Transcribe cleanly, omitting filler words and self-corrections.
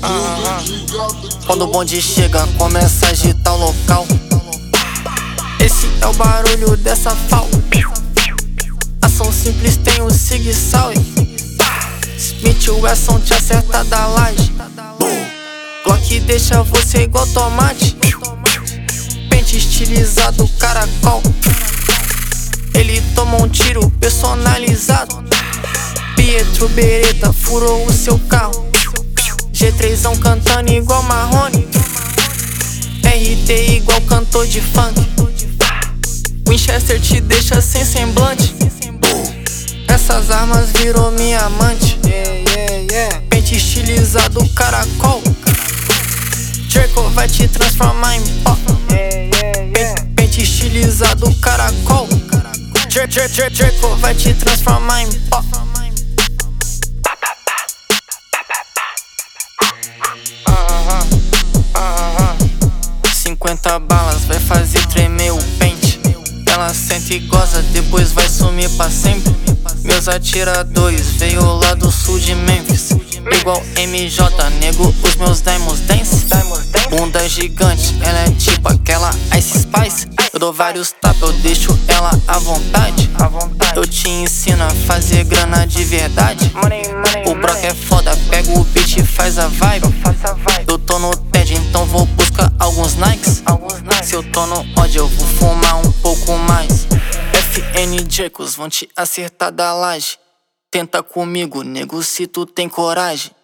Quando o bonde chega, começa a agitar o local. Esse é o barulho dessa FAL. Ação simples, tem o Sig Sauer. Smith Wesson te acerta da laje. Glock deixa você igual tomate. Pente estilizado, caracol. Ele toma um tiro personalizado. Pietro Beretta furou o seu carro. G3ão cantando igual Marrone. RT igual cantor de funk. Winchester te deixa sem semblante. Essas armas virou minha amante. Pente estilizado, caracol. Draco vai te transformar em pó. Pente estilizado, caracol. Draco vai te transformar em pó. 50 balas vai fazer tremer o pente. Ela sente e goza, depois vai sumir pra sempre. Meus atiradores veio lá do sul de Memphis. Igual MJ, nego os meus diamonds dance. Bunda gigante, ela é tipo aquela Ice Spice. Eu dou vários tapas, eu deixo ela à vontade. Eu te ensino a fazer grana de verdade. O Brock é foda, pega o beat e faz a vibe. Eu tô no TED, então vou buscar alguns Nikes. Se eu tô no ódio, eu vou fumar um pouco mais. FN Jacos vão te acertar da laje. Tenta comigo, nego, se tu tem coragem.